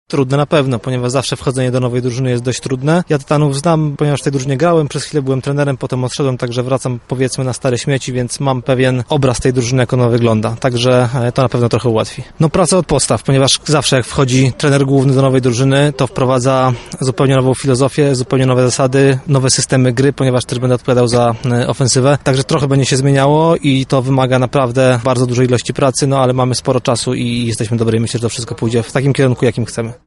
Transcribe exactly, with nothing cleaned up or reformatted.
Trudne na pewno, ponieważ zawsze wchodzenie do nowej drużyny jest dość trudne. Ja Tytanów znam, ponieważ w tej drużynie grałem, przez chwilę byłem trenerem, potem odszedłem, także wracam powiedzmy na stare śmieci, więc mam pewien obraz tej drużyny, jak ona wygląda. Także to na pewno trochę ułatwi. No praca od podstaw, ponieważ zawsze jak wchodzi trener główny do nowej drużyny, to wprowadza zupełnie nową filozofię, zupełnie nowe zasady, nowe systemy gry, ponieważ też będę odpowiadał za ofensywę. Także trochę będzie się zmieniało i to wymaga naprawdę bardzo dużej ilości pracy, no ale mamy sporo czasu i jesteśmy dobrej myśli, że to wszystko pójdzie w takim kierunku, jakim chcemy.